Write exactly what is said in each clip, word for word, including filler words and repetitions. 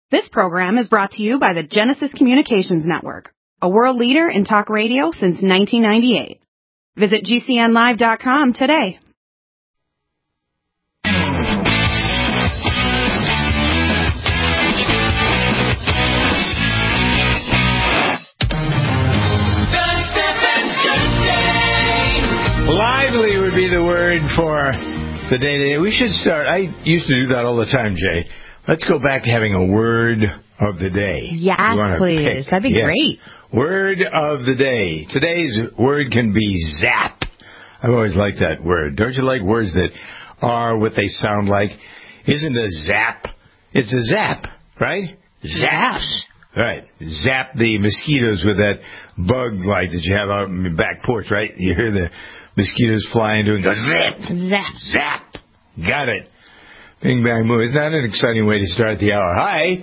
This program is brought to you by the Genesis Communications Network, a world leader in talk radio since nineteen ninety-eight. Visit G C N live dot com today. Lively would be the word for the day today. We should start. I used to do that all the time, Jay. Let's go back to having a word of the day. Yes, please. Pick? That'd be yes. great. Word of the day. Today's word can be zap. I've always liked that word. Don't you like words that are what they sound like? Isn't a zap? It's a zap, right? Zaps. Right. Zap the mosquitoes with that bug light that you have out on your back porch, right? You hear the mosquitoes flying into it and go zip. Zap. Zap. Got it. Bing, bang, boom. Isn't that an exciting way to start the hour? Hi.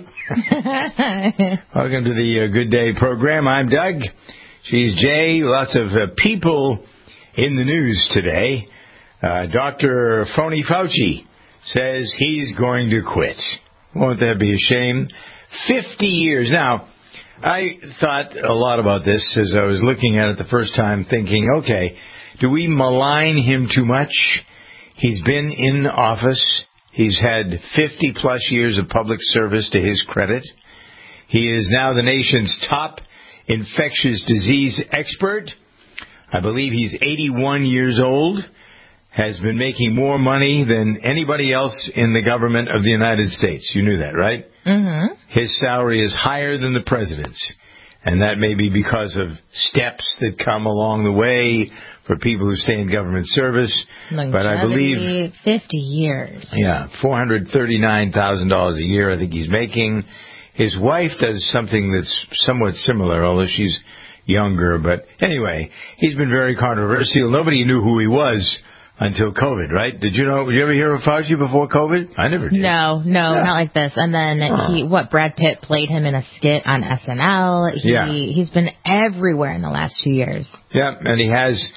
Welcome to the uh, Good Day program. I'm Doug. She's Jay. Lots of uh, people in the news today. Uh, Doctor Phony Fauci says he's going to quit. Won't that be a shame? Fifty years. Now, I thought a lot about this as I was looking at it the first time, thinking, okay, do we malign him too much? He's been in office. He's had fifty-plus years of public service to his credit. He is now the nation's top infectious disease expert. I believe he's eighty-one years old, has been making more money than anybody else in the government of the United States. You knew that, right? Mm-hmm. His salary is higher than the president's, and that may be because of steps that come along the way for people who stay in government service. Longevity, but I believe fifty years. Yeah, four hundred thirty-nine thousand dollars a year I think he's making. His wife does something that's somewhat similar, although she's younger. But anyway, he's been very controversial. Nobody knew who he was until COVID, right? Did you know? Did you ever hear of Fauci before COVID? I never did. No, no, yeah. Not like this. And then oh. he, what, Brad Pitt played him in a skit on S N L. He, yeah. He's been everywhere in the last two years. Yeah, and he has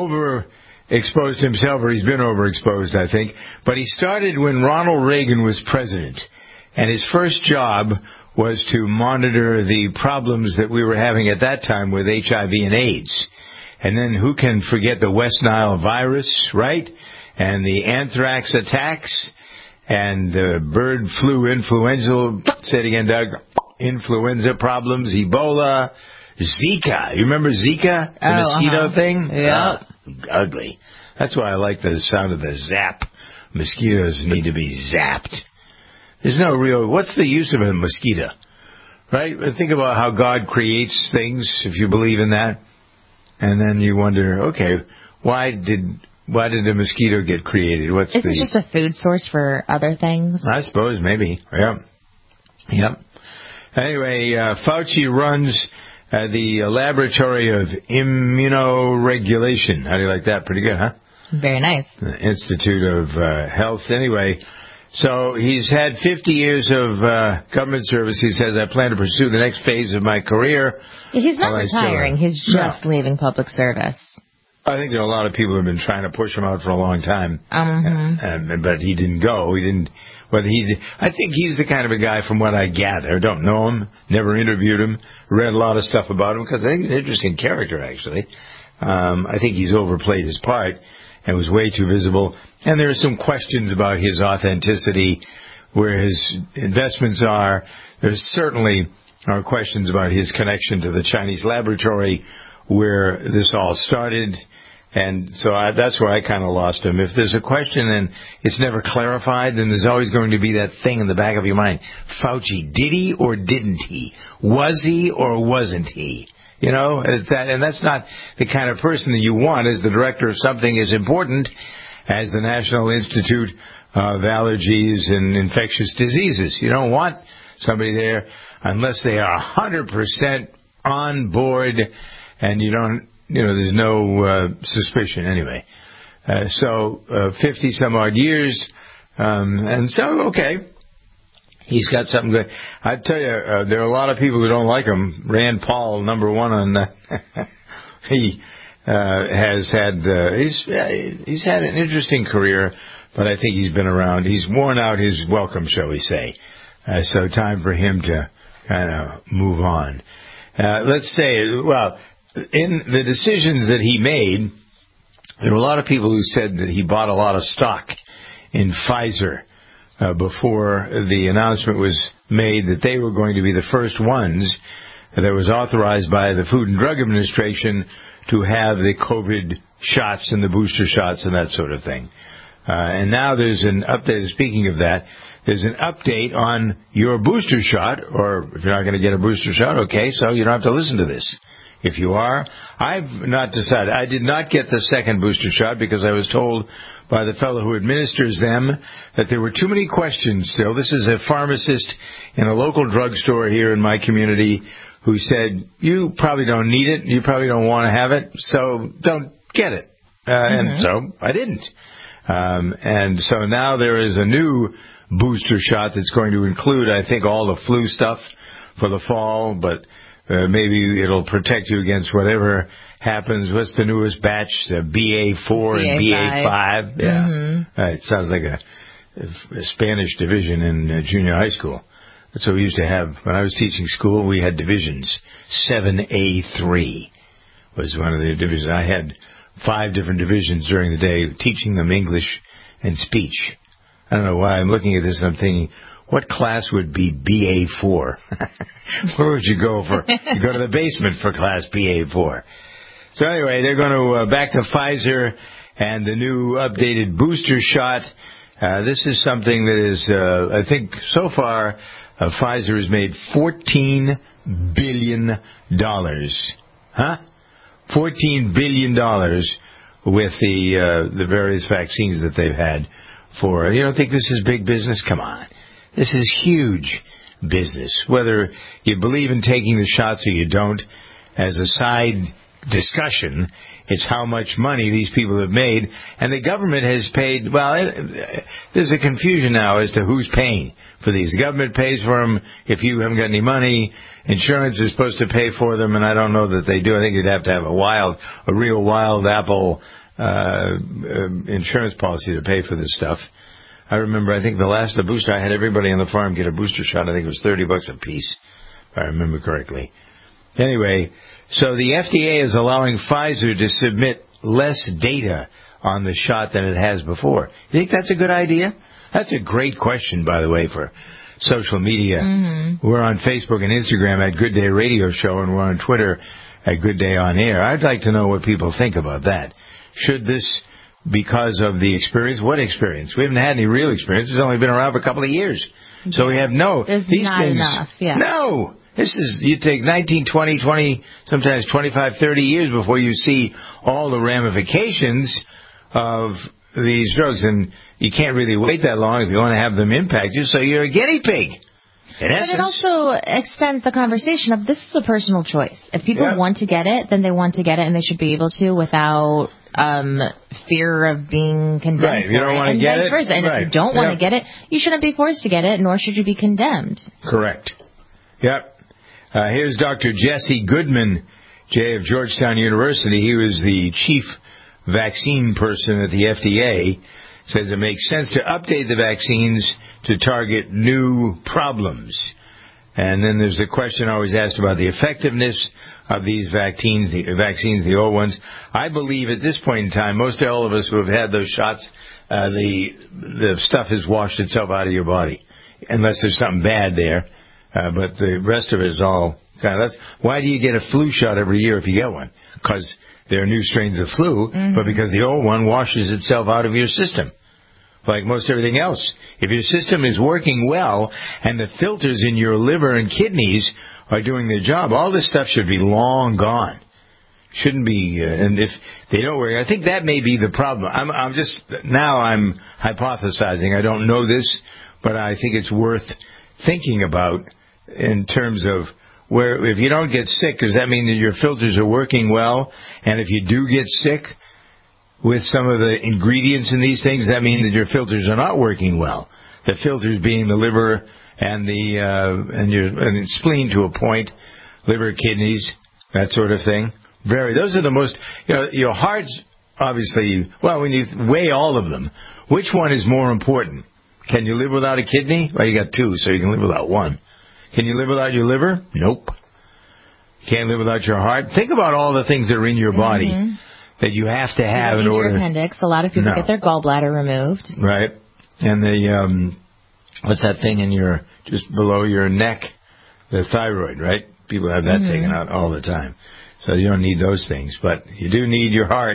overexposed himself, or he's been overexposed, I think. But he started when Ronald Reagan was president. And his first job was to monitor the problems that we were having at that time with H I V and AIDS. And then who can forget the West Nile virus, right? And the anthrax attacks and uh, bird flu influenza, say it again, Doug, influenza problems, Ebola, Zika. You remember Zika, the oh, mosquito uh-huh. thing? Yeah. Uh, ugly. That's why I like the sound of the zap. Mosquitoes need to be zapped. There's no real, what's the use of a mosquito? Right? Think about how God creates things, if you believe in that. And then you wonder, okay, why did why did a mosquito get created? What's Isn't the? it just a food source for other things? I suppose maybe. Yep. Yep. Anyway, uh, Fauci runs uh, the Laboratory of Immunoregulation. How do you like that? Pretty good, huh? Very nice. The Institute of uh, Health. Anyway, so he's had fifty years of uh, government service. He says, I plan to pursue the next phase of my career. He's not retiring. He's just no. leaving public service. I think there are a lot of people who have been trying to push him out for a long time. Mm-hmm. And, but he didn't go. He didn't. Whether he, I think he's the kind of a guy, from what I gather, don't know him, never interviewed him, read a lot of stuff about him, because I think he's an interesting character, actually. Um, I think he's overplayed his part and was way too visible. And there are some questions about his authenticity, where his investments are. There's certainly are questions about his connection to the Chinese laboratory where this all started. And so I, that's where I kind of lost him. If there's a question and it's never clarified, then there's always going to be that thing in the back of your mind. Fauci, did he or didn't he? Was he or wasn't he? You know, that, and that's not the kind of person that you want as the director of something as important as the National Institute of Allergies and Infectious Diseases. You don't want somebody there unless they are one hundred percent on board and you don't, you know, there's no uh, suspicion anyway. Uh, so, uh, fifty some odd years, um, and so, okay. He's got something good. I tell you, uh, there are a lot of people who don't like him. Rand Paul, number one on the, he uh, has had uh, he's uh, he's had an interesting career, but I think he's been around. He's worn out his welcome, shall we say? Uh, so time for him to kind of move on. Uh, let's say, well, in the decisions that he made, there were a lot of people who said that he bought a lot of stock in Pfizer uh, before the announcement was made that they were going to be the first ones that was authorized by the Food and Drug Administration to have the COVID shots and the booster shots and that sort of thing. Uh, and now there's an update. Speaking of that, there's an update on your booster shot, or if you're not going to get a booster shot, okay, so you don't have to listen to this. If you are, I've not decided. I did not get the second booster shot because I was told by the fellow who administers them that there were too many questions still. This is a pharmacist in a local drugstore here in my community who said, you probably don't need it, you probably don't want to have it, so don't get it. Uh, mm-hmm. And so I didn't. Um, and so now there is a new booster shot that's going to include, I think, all the flu stuff for the fall, but uh, maybe it'll protect you against whatever happens. What's the newest batch? The B A four and B A five? Yeah. Mm-hmm. Uh, it sounds like a, a Spanish division in uh, junior high school. That's what we used to have. When I was teaching school, we had divisions. seven A three was one of the divisions. I had five different divisions during the day, teaching them English and speech. I don't know why I'm looking at this and I'm thinking, what class would be B A four? Where would you go for? You go to the basement for class B A four. So anyway, they're going to, uh, back to Pfizer and the new updated booster shot. Uh, this is something that is, uh, I think, so far, uh, Pfizer has made fourteen billion dollars. Huh? fourteen billion dollars with the, uh, the various vaccines that they've had for, you don't think this is big business? Come on. This is huge business. Whether you believe in taking the shots or you don't, as a side discussion, it's how much money these people have made. And the government has paid, well, it, there's a confusion now as to who's paying for these. The government pays for them if you haven't got any money. Insurance is supposed to pay for them, and I don't know that they do. I think you'd have to have a wild, a real wild apple uh, uh insurance policy to pay for this stuff. I remember, I think the last the booster, I had everybody on the farm get a booster shot. I think it was thirty bucks a piece, if I remember correctly. Anyway, so the F D A is allowing Pfizer to submit less data on the shot than it has before. You think that's a good idea? That's a great question, by the way, for social media. Mm-hmm. We're on Facebook and Instagram at Good Day Radio Show, and we're on Twitter at Good Day On Air. I'd like to know what people think about that. Should this, because of the experience, what experience? We haven't had any real experience. It's only been around for a couple of years. Yeah. So we have no... There's these not things, enough, yeah. No! This is, you take nineteen, twenty, twenty, sometimes twenty-five, thirty years before you see all the ramifications of these drugs. And you can't really wait that long if you want to have them impact you, so you're a guinea pig. In but essence. It also extends the conversation of this is a personal choice. If people yep. want to get it, then they want to get it, and they should be able to without um, fear of being condemned. Right, if you don't want to get it. Versa. And right. if you don't want to yep. get it, you shouldn't be forced to get it, nor should you be condemned. Correct. Yep. Uh, here's Doctor Jesse Goodman, J of Georgetown University. He was the chief vaccine person at the F D A. Says it makes sense to update the vaccines to target new problems. And then there's the question always asked about the effectiveness of these vaccines, the vaccines, the old ones. I believe at this point in time, most all of us who have had those shots, uh, the the stuff has washed itself out of your body, unless there's something bad there. Uh, but the rest of it is all kind of, that's, why do you get a flu shot every year if you get one? Because there are new strains of flu, mm-hmm. but because the old one washes itself out of your system. Like most everything else. If your system is working well and the filters in your liver and kidneys are doing their job, all this stuff should be long gone. Shouldn't be, uh, and if they don't work, I think that may be the problem. I'm, I'm just, now I'm hypothesizing. I don't know this, but I think it's worth thinking about in terms of where, if you don't get sick, does that mean that your filters are working well? And if you do get sick with some of the ingredients in these things, that means that your filters are not working well. The filters being the liver and the uh, and your and the spleen to a point, liver, kidneys, that sort of thing. Very. Those are the most. You know, your heart's obviously. Well, when you weigh all of them, which one is more important? Can you live without a kidney? Well, you got two, so you can live without one. Can you live without your liver? Nope. Can't live without your heart. Think about all the things that are in your body mm-hmm. that you have to have you in order. Your appendix. A lot of people no. get their gallbladder removed. Right. And the um, what's that thing in your just below your neck? The thyroid, right? People have that mm-hmm. taken out all the time. So you don't need those things, but you do need your heart.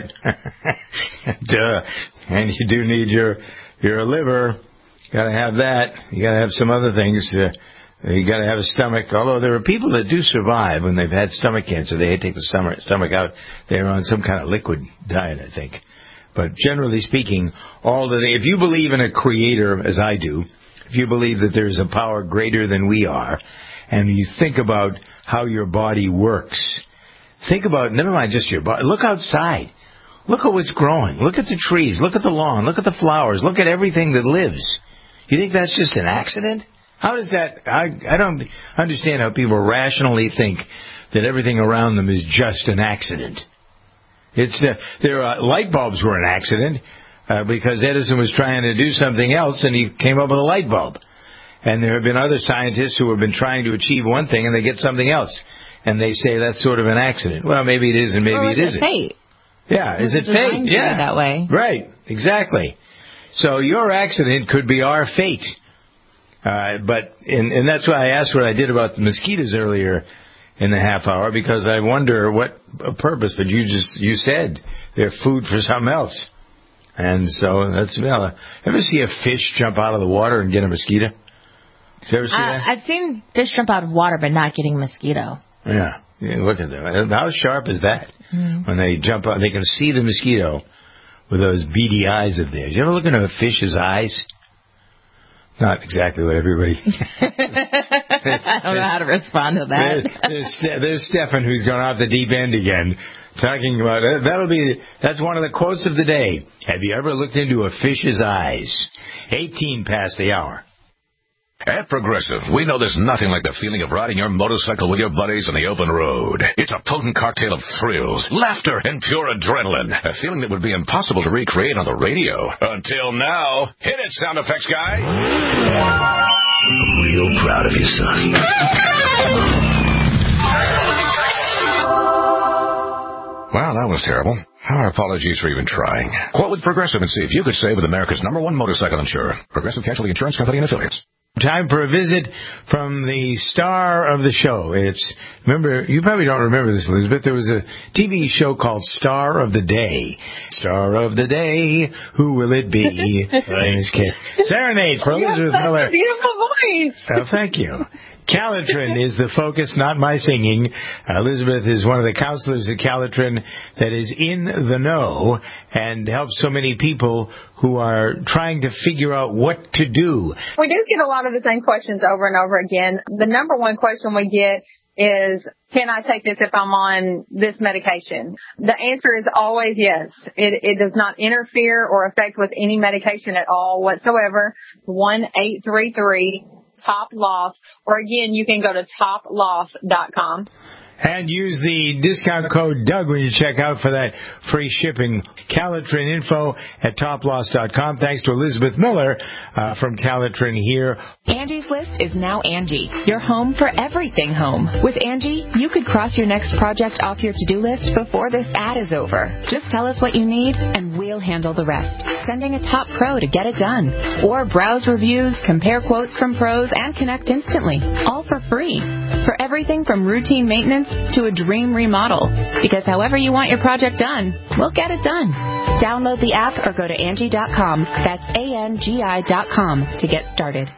Duh. And you do need your your liver. You got to have that. You got to have some other things. Uh, you got to have a stomach. Although there are people that do survive when they've had stomach cancer. They take the stomach stomach out. They're on some kind of liquid diet, I think. But generally speaking, all the if you believe in a creator, as I do, if you believe that there is a power greater than we are, and you think about how your body works, think about, never mind just your body, look outside. Look at what's growing. Look at the trees. Look at the lawn. Look at the flowers. Look at everything that lives. You think that's just an accident? How does that, I, I don't understand how people rationally think that everything around them is just an accident. It's uh, there are light bulbs were an accident uh, because Edison was trying to do something else and he came up with a light bulb. And there have been other scientists who have been trying to achieve one thing and they get something else. And they say that's sort of an accident. Well, maybe it is and maybe or it is isn't. It fate? Yeah, is it fate? Yeah, that way. Right, exactly. So your accident could be our fate. Uh, but and, and that's why I asked what I did about the mosquitoes earlier in the half hour, because I wonder what purpose. But you just you said they're food for something else, and so that's well. Ever see a fish jump out of the water and get a mosquito? Did you ever see uh, that? I've seen fish jump out of water, but not getting a mosquito. Yeah, yeah look at them. How sharp is that? Mm-hmm. When they jump out, they can see the mosquito with those beady eyes of theirs. You ever look into a fish's eyes? Not exactly what everybody... I don't know how to respond to that. There's, there's, there's Stefan, who's gone out the deep end again, talking about... Uh, that'll be... That's one of the quotes of the day. Have you ever looked into a fish's eyes? eighteen past the hour. At Progressive, we know there's nothing like the feeling of riding your motorcycle with your buddies on the open road. It's a potent cocktail of thrills, laughter, and pure adrenaline. A feeling that would be impossible to recreate on the radio. Until now. Hit it, sound effects guy. I'm real proud of you, son. Wow, that was terrible. Our apologies for even trying. Quote with Progressive and see if you could save with America's number one motorcycle insurer. Progressive Casualty Insurance Company and Affiliates. Time for a visit from the star of the show. It's, remember, you probably don't remember this, Elizabeth. There was a T V show called Star of the Day. Star of the Day, who will it be? Serenade for Elizabeth Miller. You have such a beautiful voice. Oh, thank you. Calitrin is the focus, not my singing. Uh, Elizabeth is one of the counselors at Calitrin that is in the know and helps so many people who are trying to figure out what to do. We do get a lot of the same questions over and over again. The number one question we get is, can I take this if I'm on this medication? The answer is always yes. It, it does not interfere or affect with any medication at all whatsoever. one eight three three Top Loss, or again, you can go to top loss dot com. And use the discount code Doug when you check out for that free shipping. Calitrin info at top loss dot com. Thanks to Elizabeth Miller uh, from Calitrin here. Angie's List is now Angie, your home for everything home. With Angie, you could cross your next project off your to-do list before this ad is over. Just tell us what you need, and we'll handle the rest. Sending a top pro to get it done. Or browse reviews, compare quotes from pros, and connect instantly. All for free. For everything from routine maintenance to a dream remodel. Because however you want your project done, we'll get it done. Download the app or go to Angie dot com. That's A N G I dot com to get started.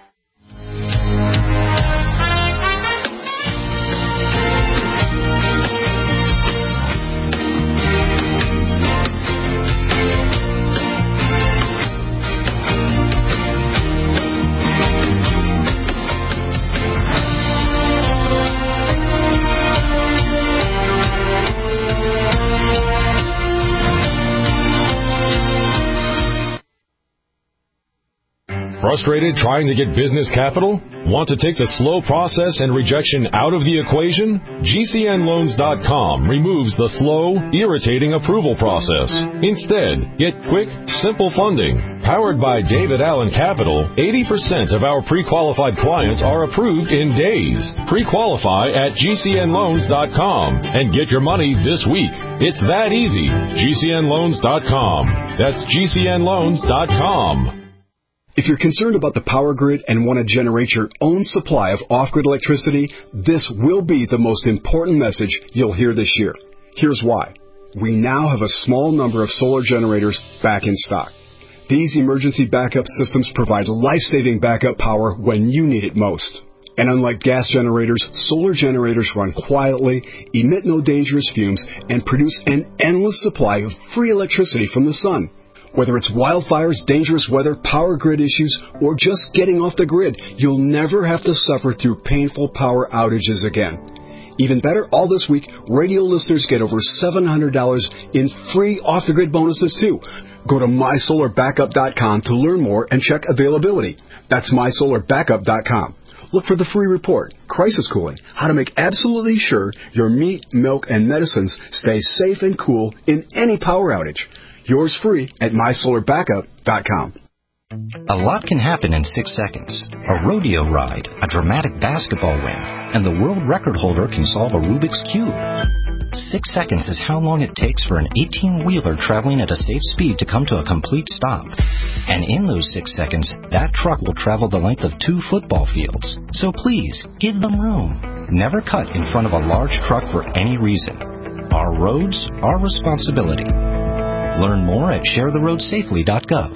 Frustrated trying to get business capital? Want to take the slow process and rejection out of the equation? G C N loans dot com removes the slow, irritating approval process. Instead, get quick, simple funding. Powered by David Allen Capital, eighty percent of our pre-qualified clients are approved in days. Pre-qualify at G C N loans dot com and get your money this week. It's that easy. G C N loans dot com. That's G C N loans dot com. If you're concerned about the power grid and want to generate your own supply of off-grid electricity, this will be the most important message you'll hear this year. Here's why. We now have a small number of solar generators back in stock. These emergency backup systems provide life-saving backup power when you need it most. And unlike gas generators, solar generators run quietly, emit no dangerous fumes, and produce an endless supply of free electricity from the sun. Whether it's wildfires, dangerous weather, power grid issues, or just getting off the grid, you'll never have to suffer through painful power outages again. Even better, all this week, radio listeners get over seven hundred dollars in free off-the-grid bonuses, too. Go to my solar backup dot com to learn more and check availability. That's my solar backup dot com. Look for the free report, Crisis Cooling, how to make absolutely sure your meat, milk, and medicines stay safe and cool in any power outage. Yours free at my solar backup dot com. A lot can happen in six seconds. A rodeo ride, a dramatic basketball win, and the world record holder can solve a Rubik's Cube. Six seconds is how long it takes for an eighteen-wheeler traveling at a safe speed to come to a complete stop. And in those six seconds, that truck will travel the length of two football fields. So please, give them room. Never cut in front of a large truck for any reason. Our roads, our responsibility. Learn more at share the road safely dot gov.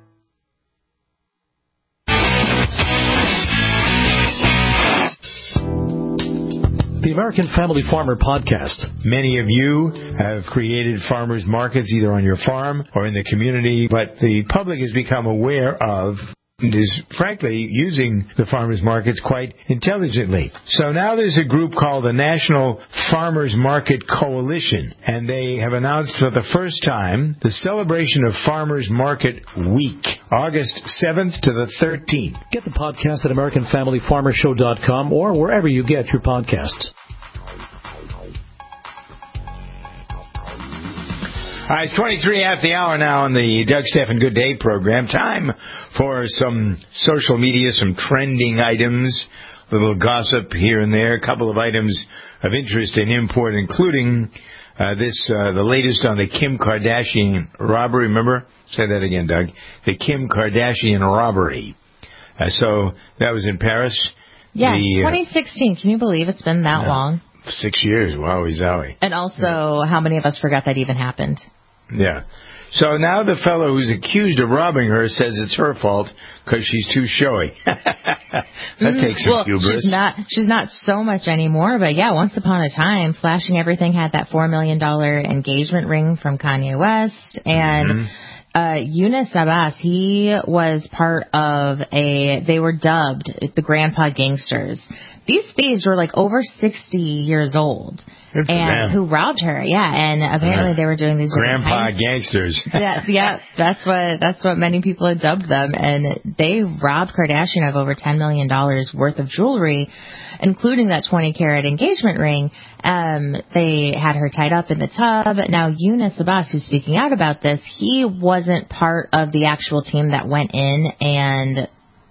The American Family Farmer Podcast. Many of you have created farmers markets either on your farm or in the community, but the public has become aware of and is, frankly, using the farmers markets quite intelligently. So now there's a group called the National Farmers Market Coalition, and they have announced for the first time the celebration of Farmers Market Week, August seventh to the thirteenth. Get the podcast at American Family Farmer Show dot com or wherever you get your podcasts. All right, it's twenty-three after the hour now on the Doug Stephan Good Day program. Time for some social media, some trending items, a little gossip here and there, a couple of items of interest and import, including uh, this, uh, the latest on the Kim Kardashian robbery. Remember? Say that again, Doug. The Kim Kardashian robbery. Uh, so that was in Paris. Yeah, the, twenty sixteen. Uh, Can you believe it's been that no, long? Six years. Wowie zowie. And also, yeah. How many of us forgot that even happened? Yeah. So now the fellow who's accused of robbing her says it's her fault because she's too showy. that mm, takes some well, hubris. She's not, she's not so much anymore, but yeah, once upon a time, Flashing Everything had that four million dollars engagement ring from Kanye West, and mm-hmm. uh, Yunus Abbas, he was part of a, they were dubbed the Grandpa Gangsters. These thieves were like over sixty years old. Good for and them. who robbed her, yeah, and apparently they were doing these Grandpa gangsters. yeah, yeah, that's what that's what many people had dubbed them, and they robbed Kardashian of over ten million dollars worth of jewelry, including that twenty carat engagement ring. Um, they had her tied up in the tub. Now, Yunus Abbas, who's speaking out about this, he wasn't part of the actual team that went in and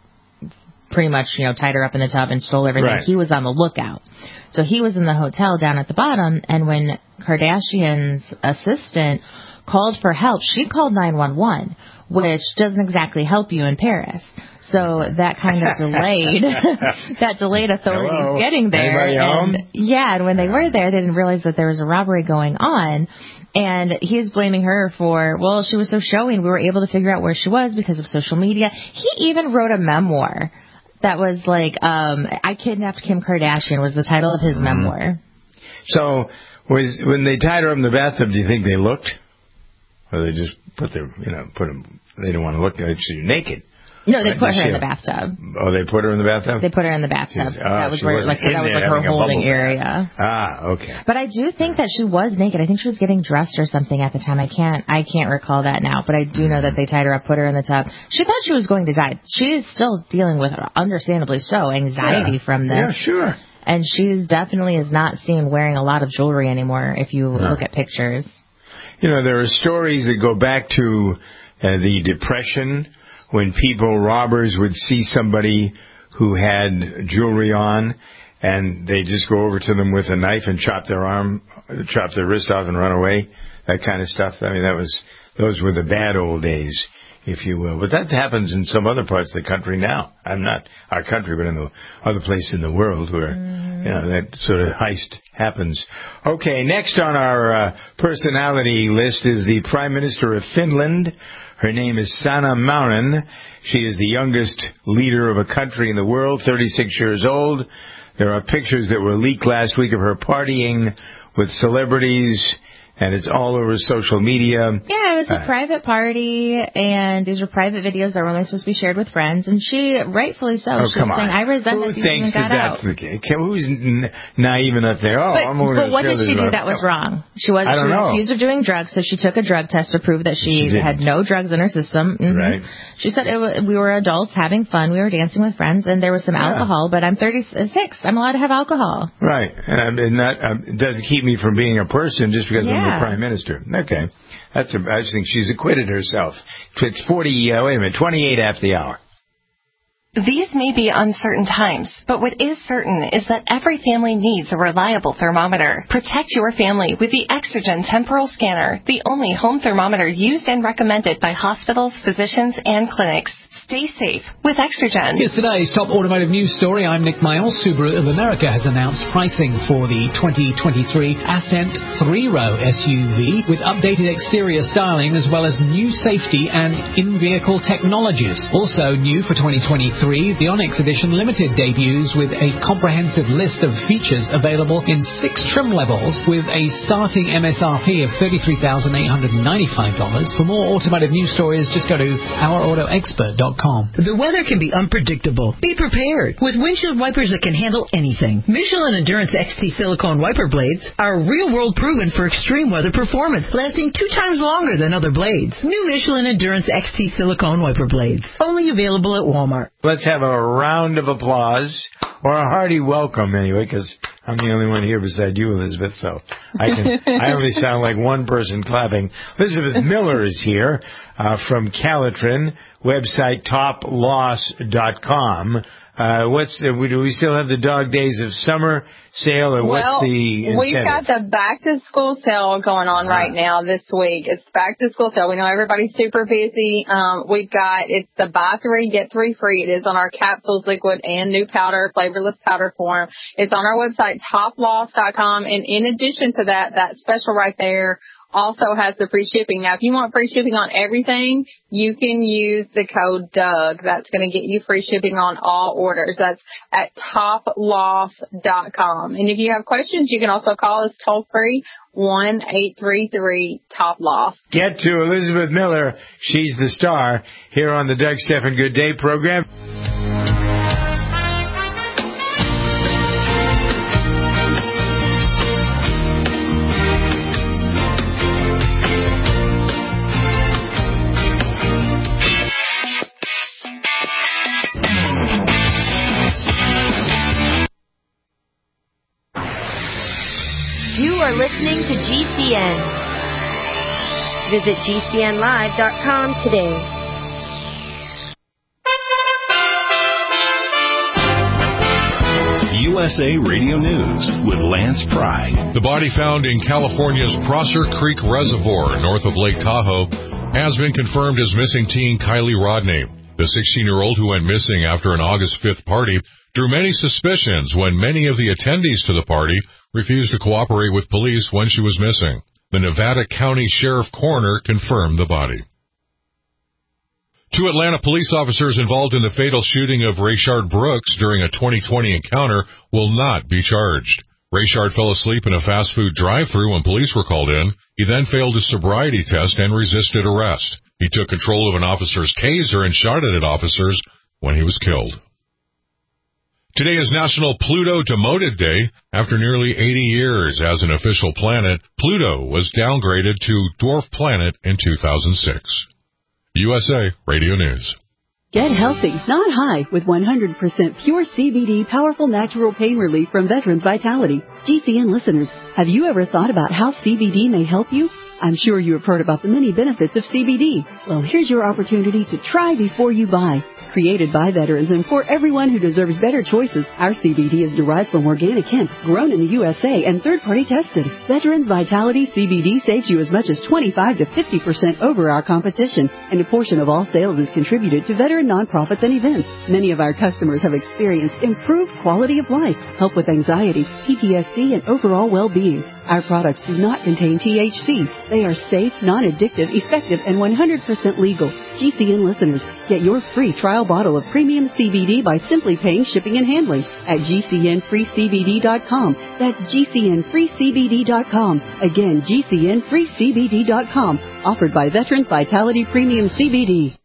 pretty much, you know, tied her up in the tub and stole everything. Right. He was on the lookout. So he was in the hotel down at the bottom, and when Kardashian's assistant called for help, she called nine one one, which doesn't exactly help you in Paris. So that kind of delayed, that delayed authorities Hello. getting there. Anybody and home? Yeah, and when they were there, they didn't realize that there was a robbery going on. And he's blaming her for, well, she was so showy and we were able to figure out where she was because of social media. He even wrote a memoir that was like, um, I Kidnapped Kim Kardashian was the title of his mm. memoir. So was when they tied her up in the bathtub, do you think they looked? Or they just put their, you know, put them, they didn't want to look like you're naked. No, they Right, put did her she in the have- bathtub. Oh, they put her in the bathtub? They put her in the bathtub. Jeez. Oh, that was she where, wasn't like, in that was there like her having a holding bubble bath. area. Ah, okay. But I do think that she was naked. I think she was getting dressed or something at the time. I can't, I can't recall that now, but I do know that they tied her up, put her in the tub. She thought she was going to die. She is still dealing with, understandably so, anxiety Yeah. from this. Yeah, sure. And she definitely is not seen wearing a lot of jewelry anymore if you No. look at pictures. You know, there are stories that go back to uh, the Depression when people, robbers, would see somebody who had jewelry on and they just go over to them with a knife and chop their arm, chop their wrist off and run away. That kind of stuff. I mean, that was, those were the bad old days, if you will. But that happens in some other parts of the country now. I'm not our country, but in the other places in the world where, mm. you know, that sort of heist happens. Okay, next on our uh, personality list is the Prime Minister of Finland. Her name is Sanna Marin. She is the youngest leader of a country in the world, thirty-six years old. There are pictures that were leaked last week of her partying with celebrities, and it's all over social media. Yeah, it was a Uh, private party, and these were private videos that were only supposed to be shared with friends, and she, rightfully so, Oh, she come was saying, on. I resent Who that these thinks even got that out. that's the case? Who's n- naive enough there? Oh, But, I'm only but gonna what share did this she do about- that was wrong? She was, I she don't was know. accused of doing drugs, so she took a drug test to prove that she, She didn't. had no drugs in her system. Mm-hmm. Right. She said it was, we were adults having fun, we were dancing with friends, and there was some Yeah. alcohol, but I'm thirty-six. I'm allowed to have alcohol. Right, and I'm and not, um, it doesn't keep me from being a person just because I'm Yeah. the Prime Minister. Okay. That's a, I just think she's acquitted herself. It's forty, uh, wait a minute, twenty-eight after the hour. These may be uncertain times, but what is certain is that every family needs a reliable thermometer. Protect your family with the Exergen Temporal Scanner, the only home thermometer used and recommended by hospitals, physicians, and clinics. Stay safe with Exergen. Here's today's top automotive news story. I'm Nick Miles. Subaru of America has announced pricing for the twenty twenty-three Ascent three-row S U V with updated exterior styling as well as new safety and in-vehicle technologies. Also new for twenty twenty-three, the Onyx Edition Limited debuts with a comprehensive list of features available in six trim levels with a starting M S R P of thirty-three thousand eight hundred ninety-five dollars. For more automotive news stories, just go to our auto expert dot com. The weather can be unpredictable. Be prepared with windshield wipers that can handle anything. Michelin Endurance X T silicone wiper blades are real-world proven for extreme weather performance, lasting two times longer than other blades. New Michelin Endurance X T silicone wiper blades, only available at Walmart. Let's have a round of applause, or a hearty welcome anyway, because I'm the only one here beside you, Elizabeth, so I can I only sound like one person clapping. Elizabeth Miller is here uh, from Calitrin, website top loss dot com. Uh, what's uh, do we still have the Dog Days of Summer sale, or well, what's the incentive? We've got the back to school sale going on right now this week. It's back to school sale. We know everybody's super busy. Um, we've got, it's the buy three, get three free. It is on our capsules, liquid, and new powder, flavorless powder form. It's on our website, top loss dot com. And in addition to that, that special right there also has the free shipping. Now, if you want free shipping on everything, you can use the code Doug. That's going to get you free shipping on all orders. That's at top loss dot com. And if you have questions, you can also call us toll free, one eight three three top loss. Get to Elizabeth Miller. She's the star here on the Doug Stephan Good Day program. You are listening to G C N. Visit G C N live dot com today. U S A Radio News with Lance Pry. The body found in California's Prosser Creek Reservoir north of Lake Tahoe has been confirmed as missing teen Kylie Rodney. The sixteen-year-old who went missing after an August fifth party drew many suspicions when many of the attendees to the party refused to cooperate with police when she was missing. The Nevada County Sheriff Coroner confirmed the body. Two Atlanta police officers involved in the fatal shooting of Rayshard Brooks during a twenty twenty encounter will not be charged. Rayshard fell asleep in a fast food drive-thru when police were called in. He then failed his sobriety test and resisted arrest. He took control of an officer's taser and shot it at officers when he was killed. Today is National Pluto Demoted Day. After nearly eighty years as an official planet, Pluto was downgraded to dwarf planet in two thousand six. U S A Radio News. Get healthy, not high, with one hundred percent pure C B D powerful natural pain relief from Veterans Vitality. G C N listeners, have you ever thought about how C B D may help you? I'm sure you have heard about the many benefits of C B D. Well, here's your opportunity to try before you buy. Created by veterans and for everyone who deserves better choices, our C B D is derived from organic hemp, grown in the U S A and third-party tested. Veterans Vitality C B D saves you as much as twenty-five to fifty percent over our competition, and a portion of all sales is contributed to veteran nonprofits and events. Many of our customers have experienced improved quality of life, help with anxiety, P T S D, and overall well-being. Our products do not contain T H C. They are safe, non-addictive, effective, and one hundred percent legal. G C N listeners, get your free trial bottle of premium C B D by simply paying shipping and handling at G C N free C B D dot com. That's G C N free C B D dot com. Again, G C N free C B D dot com. Offered by Veterans Vitality Premium C B D.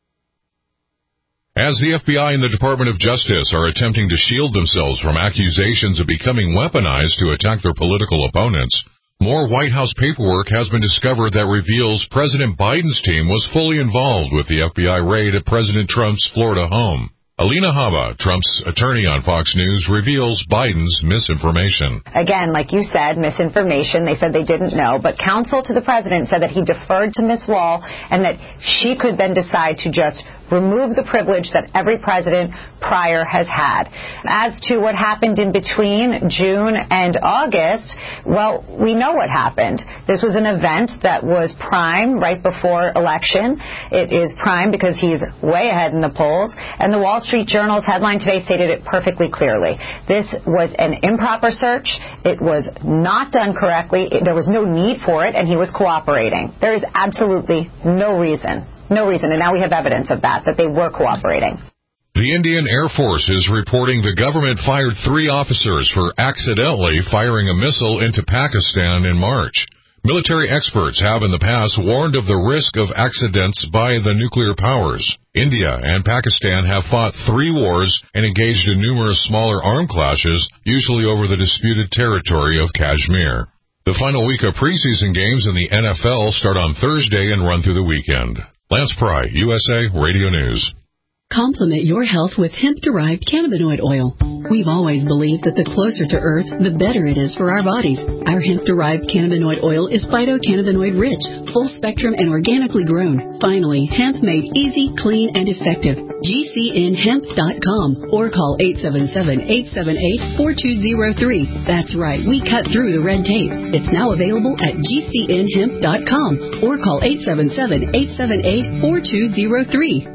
As the F B I and the Department of Justice are attempting to shield themselves from accusations of becoming weaponized to attack their political opponents, more White House paperwork has been discovered that reveals President Biden's team was fully involved with the F B I raid at President Trump's Florida home. Alina Habba, Trump's attorney on Fox News, reveals Biden's misinformation. Again, like you said, misinformation. They said they didn't know, but counsel to the president said that he deferred to Miz Wall and that she could then decide to just remove the privilege that every president prior has had. As to what happened in between June and August, well, we know what happened. This was an event that was prime right before election. It is prime because he's way ahead in the polls, and the Wall Street Journal's headline today stated it perfectly clearly. This was an improper search. It was not done correctly. It, there was no need for it, and he was cooperating. There is absolutely no reason No reason, and now we have evidence of that, that they were cooperating. The Indian Air Force is reporting the government fired three officers for accidentally firing a missile into Pakistan in March. Military experts have in the past warned of the risk of accidents by the nuclear powers. India and Pakistan have fought three wars and engaged in numerous smaller armed clashes, usually over the disputed territory of Kashmir. The final week of preseason games in the N F L start on Thursday and run through the weekend. Lance Pry, U S A Radio News. Complement your health with hemp-derived cannabinoid oil. We've always believed that the closer to Earth, the better it is for our bodies. Our hemp-derived cannabinoid oil is phytocannabinoid-rich, full-spectrum, and organically grown. Finally, hemp made easy, clean, and effective. G C N hemp dot com or call eight seven seven, eight seven eight, four two zero three. That's right, we cut through the red tape. It's now available at G C N hemp dot com or call eight seven seven, eight seven eight, four two zero three.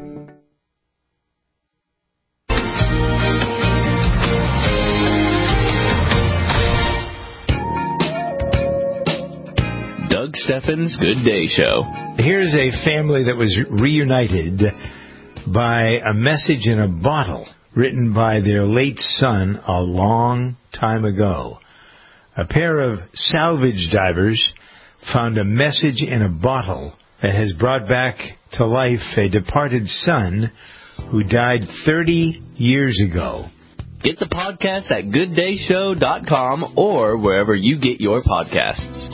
Doug Steffens' Good Day Show. Here's a family that was reunited by a message in a bottle written by their late son a long time ago. A pair of salvage divers found a message in a bottle that has brought back to life a departed son who died thirty years ago. Get the podcast at good day show dot com or wherever you get your podcasts.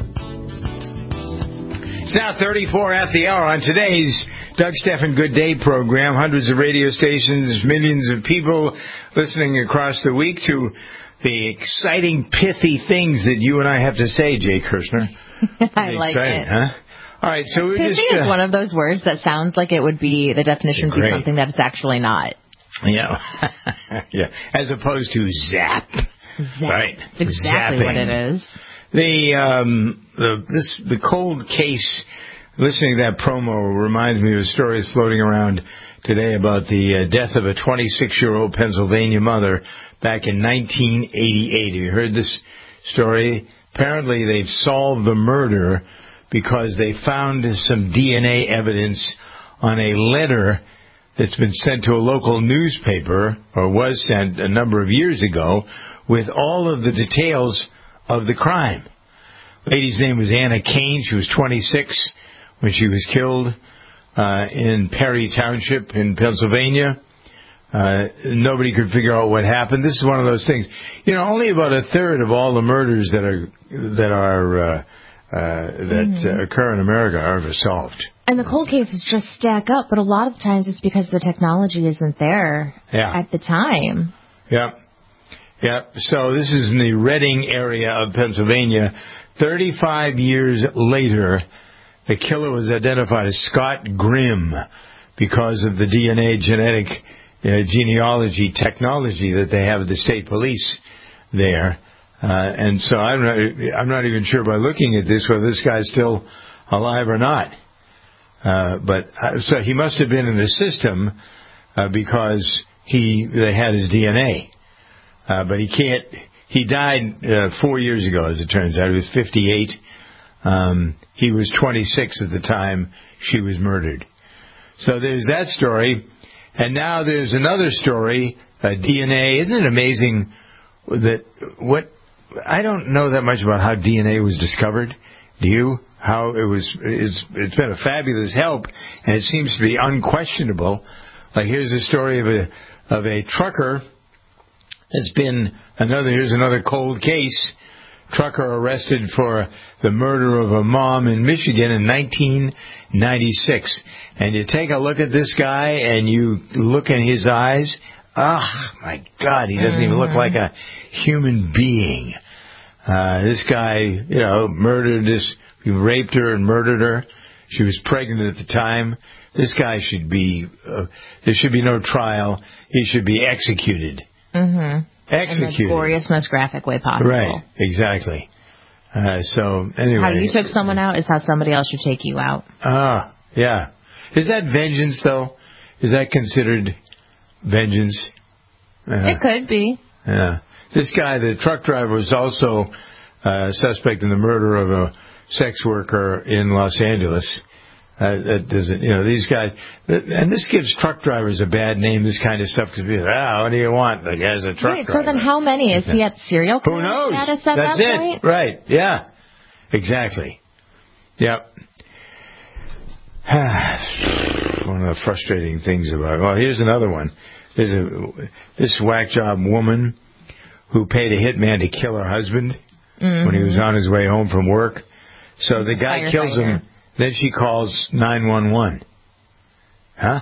It's now thirty-four at the hour on today's Doug Stephan Good Day program. Hundreds of radio stations, millions of people listening across the week to the exciting, pithy things that you and I have to say, Jay Kirshner. I like exciting, it. Huh? All right, so we pithy just uh, is one of those words that sounds like it would be, the definition would be something that it's actually not. Yeah. Yeah. As opposed to zap. Zap. Right. It's exactly Zapping. what it is. The um the this the cold case. Listening to that promo reminds me of a story that's floating around today about the uh, death of a twenty-six-year-old Pennsylvania mother back in nineteen eighty-eight. Have you heard this story? Apparently, they've solved the murder because they found some D N A evidence on a letter that's been sent to a local newspaper, or was sent a number of years ago, with all of the details of the crime. The lady's name was Anna Kane. She was twenty-six when she was killed. uh, in Perry Township in Pennsylvania. Uh, nobody could figure out what happened. This is one of those things. You know, only about a third of all the murders that are that are uh, uh, that Mm-hmm. uh, occur in America are ever solved. And the cold cases just stack up, but a lot of times it's because the technology isn't there Yeah. at the time. Yep. Yep. So this is in the Reading area of Pennsylvania. thirty-five years later, the killer was identified as Scott Grimm because of the D N A genetic uh, genealogy technology that they have at the state police there. Uh, and so I'm not, I'm not even sure by looking at this whether this guy's still alive or not. Uh, but uh, so he must have been in the system uh, because he they had his D N A. Uh, but he can't. He died uh, four years ago, as it turns out. He was fifty-eight. Um, he was twenty-six at the time she was murdered. So there's that story. And now there's another story, uh, D N A. Isn't it amazing that what I don't know that much about how D N A was discovered. Do you? How it was? It's it's been a fabulous help, and it seems to be unquestionable. Like here's a story of a of a trucker. It's been another. Here's another cold case. Trucker arrested for the murder of a mom in Michigan in nineteen ninety-six. And you take a look at this guy and you look in his eyes. Ah, oh, my God, he doesn't even look like a human being. Uh, this guy, you know, murdered this, he raped her and murdered her. She was pregnant at the time. This guy should be, uh, there should be no trial. He should be executed. Mm-hmm. Executed. In the goriest, most graphic way possible. Right, exactly. Uh, so, anyway. How you took someone out is how somebody else should take you out. Ah, yeah. Is that vengeance, though? Is that considered vengeance? Uh, it could be. Yeah. This guy, the truck driver, was also uh, suspect in the murder of a sex worker in Los Angeles. Uh, that doesn't, you know, these guys, and this gives truck drivers a bad name, this kind of stuff, because people, ah, what do you want? The guy's a truck Wait, driver. so then how many? Is he at serial killer Who knows? status at That's that it. point? Right, yeah. Exactly. Yep. One of the frustrating things about it. Well, here's another one. There's a this whack job woman who paid a hitman to kill her husband mm-hmm. when he was on his way home from work. So the guy kills him. Then she calls nine one one. Huh?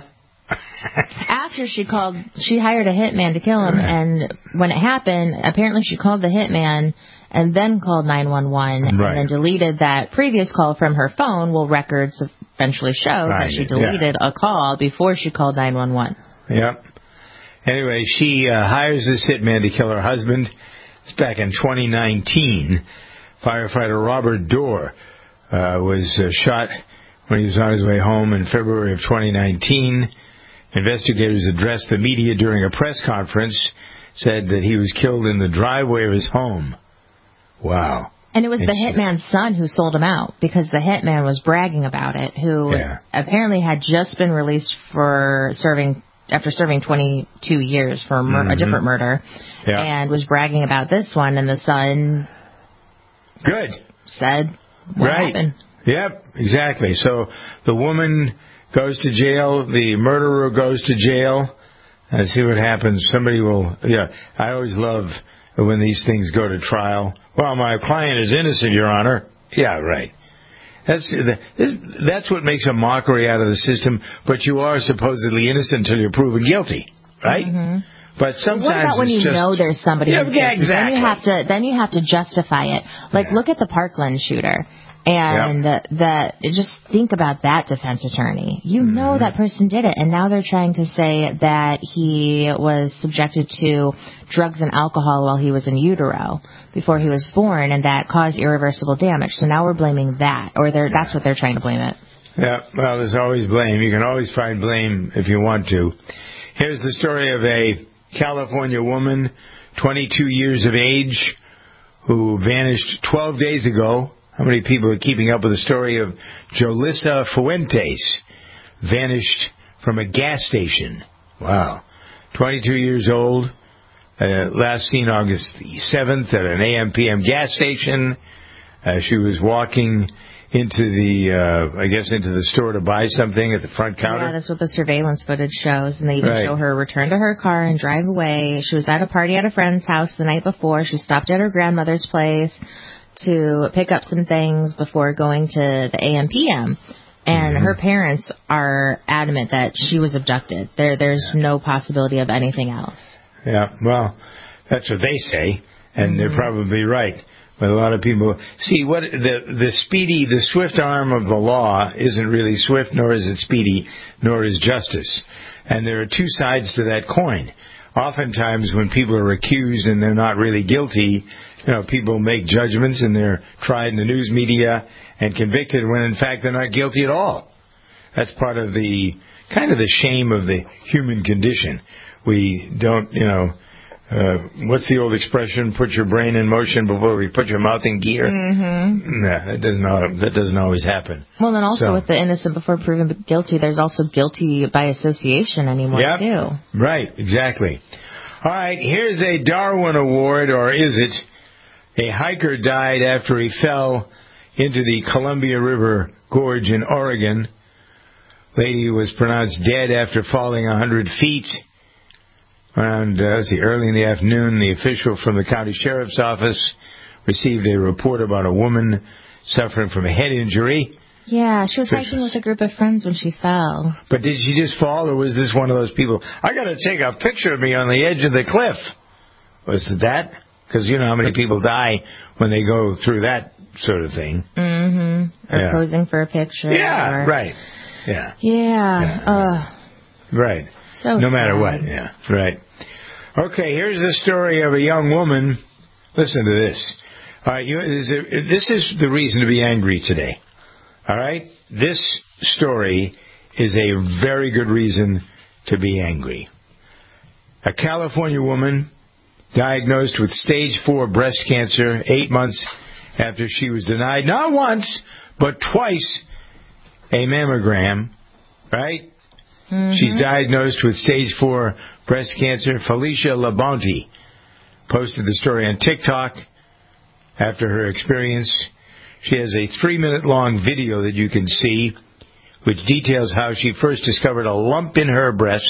After she called, she hired a hitman to kill him, right. And when it happened, apparently she called the hitman and then called nine one one, right. And then deleted that previous call from her phone. Well, records eventually showed right. that she deleted yeah. a call before she called nine one one. Yep. Anyway, she uh, hires this hitman to kill her husband. It's back in twenty nineteen. Firefighter Robert Dorr uh, was uh, shot when he was on his way home in February of twenty nineteen. Investigators addressed the media during a press conference, said that he was killed in the driveway of his home. Wow. And it was it's, the hitman's son who sold him out, because the hitman was bragging about it, who yeah. apparently had just been released for serving after serving twenty-two years for mur- mm-hmm. a different murder, yeah. and was bragging about this one, and the son Good. said what right. happened. Yep, exactly. So the woman goes to jail, the murderer goes to jail, and see what happens. Somebody will, yeah, I always love when these things go to trial. Well, my client is innocent, Your Honor. Yeah, right. That's that's what makes a mockery out of the system, but you are supposedly innocent until you're proven guilty, right? Mm-hmm. But sometimes what about when you just, know there's somebody yeah, who's yeah, guilty? exactly. Then you have to then you have to justify it. Like yeah. look at the Parkland shooter. And yep. that, just think about that defense attorney. You mm-hmm. know that person did it, and now they're trying to say that he was subjected to drugs and alcohol while he was in utero before he was born, and that caused irreversible damage. So now we're blaming that, or they're, that's what they're trying to blame it. Yeah, well, there's always blame. You can always find blame if you want to. Here's the story of a California woman, twenty-two years of age, who vanished twelve days ago. How many people are keeping up with the story of Jolissa Fuentes, vanished from a gas station? Wow. twenty-two years old, uh, last seen August seventh at an A M P M gas station. Uh, she was walking into the, uh, I guess, into the store to buy something at the front counter? Yeah, that's what the surveillance footage shows. And they even Right. show her return to her car and drive away. She was at a party at a friend's house the night before. She stopped at her grandmother's place to pick up some things before going to the A M P M. And Mm-hmm. her parents are adamant that she was abducted. There, There's yeah. no possibility of anything else. Yeah, well, that's what they say, and mm-hmm. they're probably right. But a lot of people see what the the speedy, the swift arm of the law isn't really swift, nor is it speedy, nor is justice. And there are two sides to that coin. Oftentimes, when people are accused and they're not really guilty, you know, people make judgments and they're tried in the news media and convicted when in fact they're not guilty at all. That's part of the kind of the shame of the human condition. We don't, you know. Uh, what's the old expression? Put your brain in motion before we put your mouth in gear. Mm-hmm. Nah, that doesn't. al- That doesn't always happen. Well, then also So- with the innocent before proven guilty, there's also guilty by association anymore Yep. too. Right. Exactly. All right. Here's a Darwin Award, or is it? A hiker died after he fell into the Columbia River Gorge in Oregon. Lady was pronounced dead after falling one hundred feet. Around uh, let's see, early in the afternoon, the official from the county sheriff's office received a report about a woman suffering from a head injury. Yeah, she was hiking with a group of friends when she fell. But did she just fall, or was this one of those people, I got to take a picture of me on the edge of the cliff? Was it that? Because you know how many people die when they go through that sort of thing. Mm-hmm. Or Yeah. posing for a picture. Yeah, or... right. Yeah. Yeah. Yeah. Uh, Right. so no matter sad. what. Yeah. Right. Okay, here's the story of a young woman. Listen to this. All right, you, this, is, this is the reason to be angry today. All right? This story is a very good reason to be angry. A California woman diagnosed with stage four breast cancer eight months after she was denied not once, but twice a mammogram, right? Mm-hmm. She's diagnosed with stage four breast cancer. Felicia Labonte posted the story on TikTok after her experience. She has a three-minute-long video that you can see, which details how she first discovered a lump in her breast,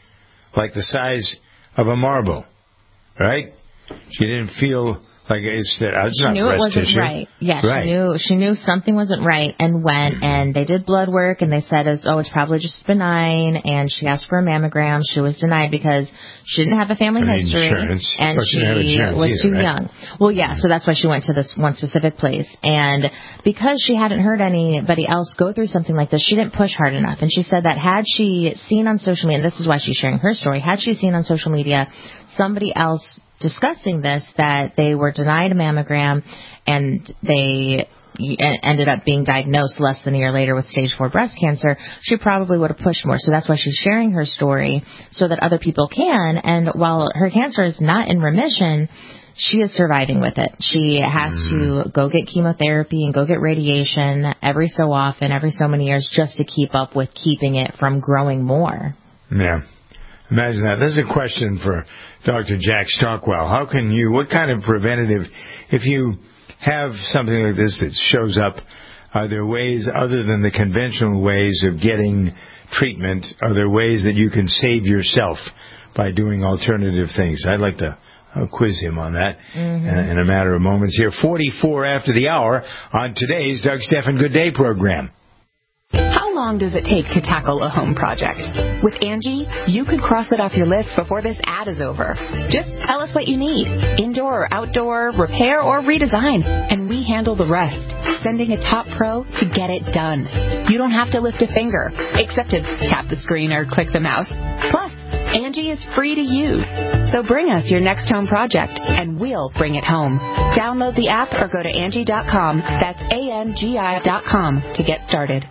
like the size of a marble. Right? She didn't feel like it's, it's she not knew breast it wasn't tissue. right. Yeah, right. she knew she knew something wasn't right, and went and they did blood work, and they said, "Oh, it's probably just benign." And she asked for a mammogram. She was denied because she didn't have a family I mean, history, insurance. and Well, she she didn't have insurance was either, too right? young. Well, yeah, so that's why she went to this one specific place, and because she hadn't heard anybody else go through something like this, she didn't push hard enough. And she said that had she seen on social media, and this is why she's sharing her story, had she seen on social media somebody else discussing this, that they were denied a mammogram and they ended up being diagnosed less than a year later with stage four breast cancer, she probably would have pushed more. So that's why she's sharing her story, so that other people can. And while her cancer is not in remission, she is surviving with it. She has mm. to go get chemotherapy and go get radiation every so often, every so many years, just to keep up with keeping it from growing more. Yeah. Imagine that. This is a question for Doctor Jack Stockwell. How can you, what kind of preventative, if you have something like this that shows up, are there ways other than the conventional ways of getting treatment? Are there ways that you can save yourself by doing alternative things? I'd like to I'll quiz him on that mm-hmm. in a matter of moments here. forty-four after the hour on today's Doug Stephan Good Day program. How long does it take to tackle a home project? With Angie, you could cross it off your list before this ad is over. Just tell us what you need. Indoor or outdoor, repair or redesign. And we handle the rest, sending a top pro to get it done. You don't have to lift a finger, except to tap the screen or click the mouse. Plus, Angie is free to use. So bring us your next home project, and we'll bring it home. Download the app or go to Angie dot com. That's A N G I dot com to get started.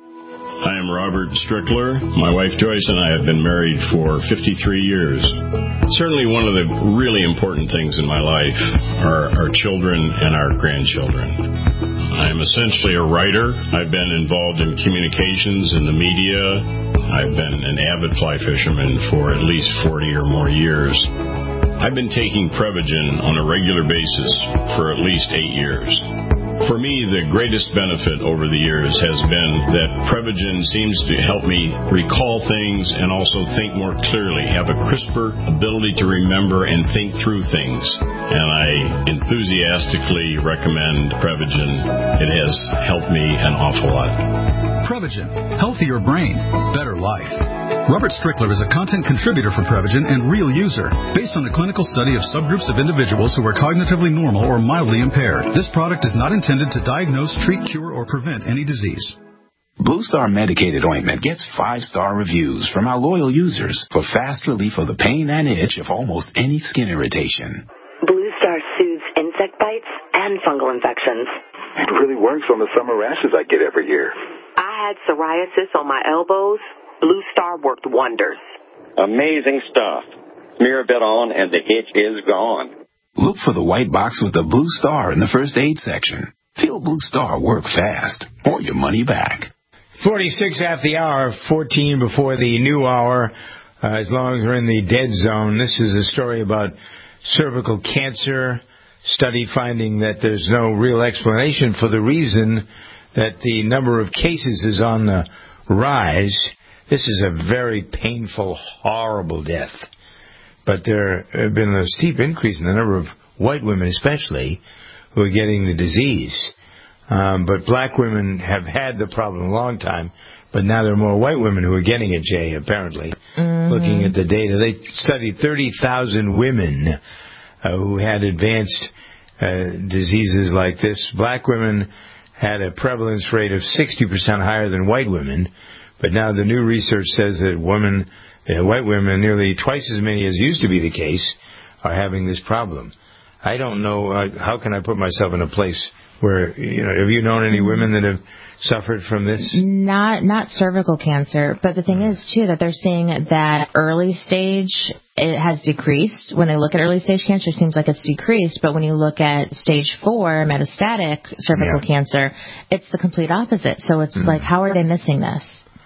I am Robert Strickler. My wife Joyce and I have been married for fifty-three years. Certainly one of the really important things in my life are our children and our grandchildren. I am essentially a writer. I've been involved in communications and the media. I've been an avid fly fisherman for at least forty or more years. I've been taking Prevagen on a regular basis for at least eight years. For me, the greatest benefit over the years has been that Prevagen seems to help me recall things and also think more clearly, have a crisper ability to remember and think through things. And I enthusiastically recommend Prevagen. It has helped me an awful lot. Prevagen. Healthier brain, better life. Robert Strickler is a content contributor for Prevagen and real user, based on a clinical study of subgroups of individuals who are cognitively normal or mildly impaired. This product is not intended to diagnose, treat, cure, or prevent any disease. Blue Star Medicated Ointment gets five-star reviews from our loyal users for fast relief of the pain and itch of almost any skin irritation. Blue Star soothes insect bites and fungal infections. It really works on the summer rashes I get every year. I had psoriasis on my elbows. Blue Star worked wonders. Amazing stuff. Smear a bit on and the itch is gone. Look for the white box with the Blue Star in the first aid section. Feel Blue Star work fast or your money back. forty-six after the hour, fourteen before the new hour. Uh, as long as we're in the dead zone, this is a story about cervical cancer. Study finding that there's no real explanation for the reason that the number of cases is on the rise. This is a very painful, horrible death. But there have been a steep increase in the number of white women especially who are getting the disease. Um, but black women have had the problem a long time, but now there are more white women who are getting it, Jay, apparently. Mm-hmm. Looking at the data, they studied thirty thousand women uh, who had advanced uh, diseases like this. Black women had a prevalence rate of sixty percent higher than white women, but now the new research says that women, uh, white women, nearly twice as many as used to be the case, are having this problem. I don't know, uh, how can I put myself in a place where, you know, have you known any women that have suffered from this? Not not cervical cancer, but the thing is, too, that they're seeing that early stage, it has decreased. When they look at early stage cancer, it seems like it's decreased, but when you look at stage four, metastatic cervical yeah. cancer, it's the complete opposite. So it's mm. like, how are they missing this?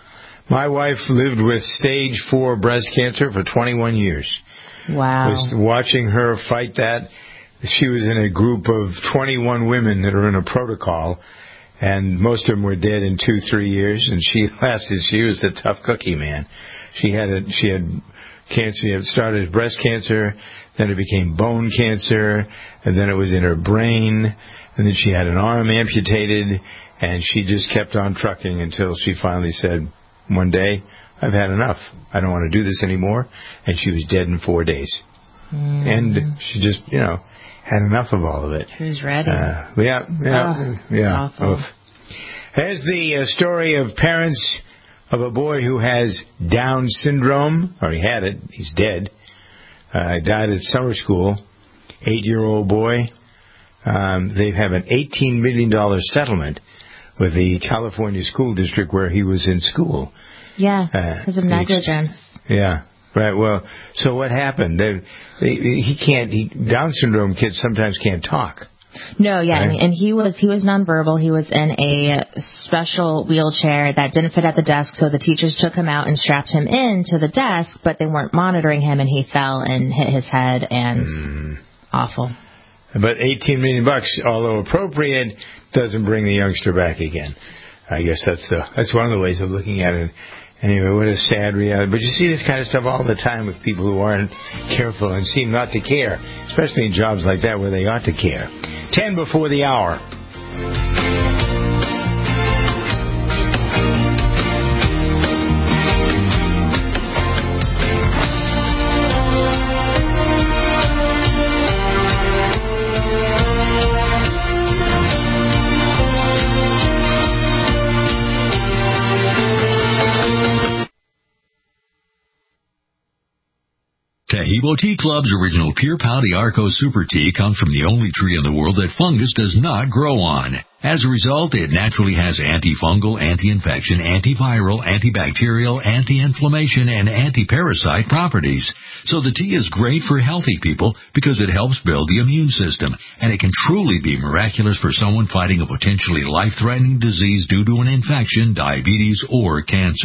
My wife lived with stage four breast cancer for twenty-one years. Wow. Was watching her fight that. She was in a group of twenty-one women that are in a protocol, and most of them were dead in two, three years, and she lasted. She was a tough cookie, man. She had a, she had cancer. It started as breast cancer, then it became bone cancer, and then it was in her brain, and then she had an arm amputated, and she just kept on trucking until she finally said, one day, I've had enough. I don't want to do this anymore, and she was dead in four days. Mm. And she just, you know, had enough of all of it. She was ready. Uh, yeah, yeah, oh, yeah. Awful. Here's the uh, story of parents of a boy who has Down syndrome, or he had it. He's dead. Uh, died at summer school. Eight-year-old boy. Um, they have an eighteen million dollars settlement with the California school district where he was in school. Yeah, because uh, of negligence. Yeah. Right. Well, so what happened? They, they, he can't. He, Down syndrome kids sometimes can't talk. No, yeah, right? and, and he was he was nonverbal. He was in a special wheelchair that didn't fit at the desk, so the teachers took him out and strapped him into the desk, but they weren't monitoring him, and he fell and hit his head, and mm. awful. But eighteen million bucks, although appropriate, doesn't bring the youngster back again. I guess that's the that's one of the ways of looking at it. Anyway, what a sad reality. But you see this kind of stuff all the time with people who aren't careful and seem not to care, especially in jobs like that where they ought to care. Ten before the hour. Taheebo Tea Club's original Pure Pau d'Arco Super Tea comes from the only tree in the world that fungus does not grow on. As a result, it naturally has antifungal, anti-infection, antiviral, antibacterial, anti-inflammation, and anti-parasite properties. So the tea is great for healthy people because it helps build the immune system, and it can truly be miraculous for someone fighting a potentially life-threatening disease due to an infection, diabetes, or cancer.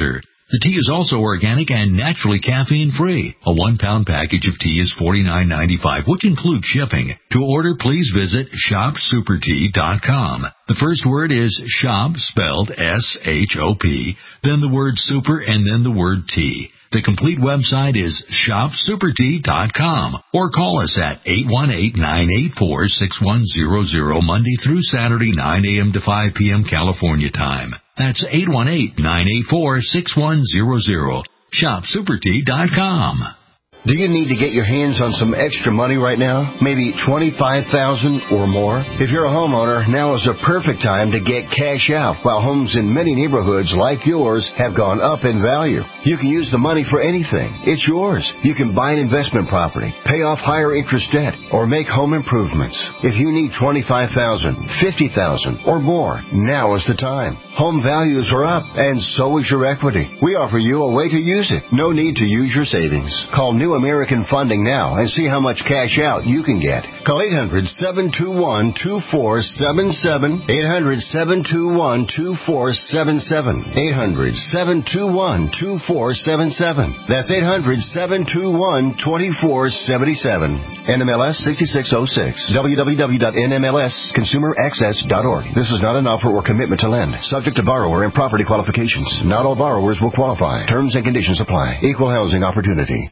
The tea is also organic and naturally caffeine-free. A one-pound package of tea is forty-nine ninety-five, which includes shipping. To order, please visit shop super tea dot com. The first word is shop, spelled S H O P, then the word super, and then the word tea. The complete website is shop super tea dot com, or call us at eight one eight, nine eight four, six one zero zero Monday through Saturday, nine a.m. to five p.m. California time. That's eight one eight, nine eight four, six one zero zero. shop super tea dot com. Do you need to get your hands on some extra money right now? Maybe twenty-five thousand dollars or more? If you're a homeowner, now is the perfect time to get cash out while homes in many neighborhoods like yours have gone up in value. You can use the money for anything. It's yours. You can buy an investment property, pay off higher interest debt, or make home improvements. If you need twenty-five thousand dollars, fifty thousand dollars or more, now is the time. Home values are up, and so is your equity. We offer you a way to use it. No need to use your savings. Call New American Funding now and see how much cash out you can get. Call eight hundred, seven two one, two four seven seven, eight hundred, seven two one, two four seven seven, eight hundred, seven two one, two four seven seven. That's eight hundred, seven two one, two four seven seven. N M L S sixty-six oh six. w w w dot n m l s consumer access dot org. This is not an offer or commitment to lend. Subject to borrower and property qualifications. Not all borrowers will qualify. Terms and conditions apply. Equal housing opportunity.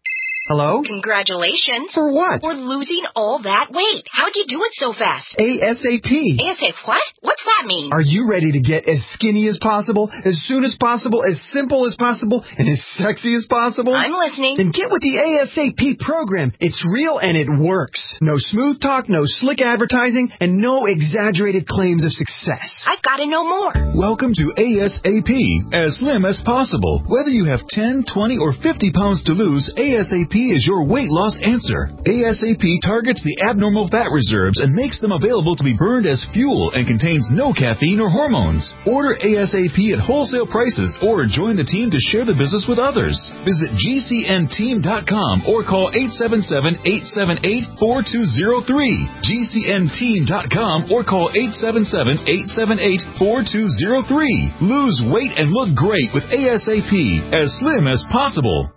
Hello? Congratulations. For what? For losing all that weight. How'd you do it so fast? ASAP. ASAP what? What's that mean? Are you ready to get as skinny as possible, as soon as possible, as simple as possible, and as sexy as possible? I'm listening. Then get with the ASAP program. It's real and it works. No smooth talk, no slick advertising, and no exaggerated claims of success. I've got to know more. Welcome to ASAP, as slim as possible. Whether you have ten, twenty, or fifty pounds to lose, ASAP is your weight loss answer. ASAP targets the abnormal fat reserves and makes them available to be burned as fuel and contains no caffeine or hormones. Order ASAP at wholesale prices or join the team to share the business with others. Visit G C N team dot com or call eight seven seven, eight seven eight, four two zero three. G C N team dot com or call eight seven seven, eight seven eight, four two zero three. Lose weight and look great with ASAP, as slim as possible.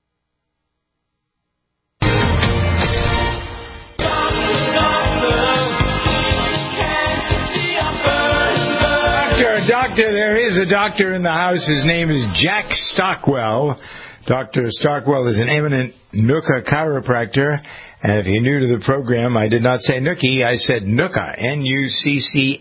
Doctor, there is a doctor in the house. His name is Jack Stockwell. Doctor Stockwell is an eminent Nooka chiropractor. And if you're new to the program, I did not say Nookie, I said Nooka, N U C C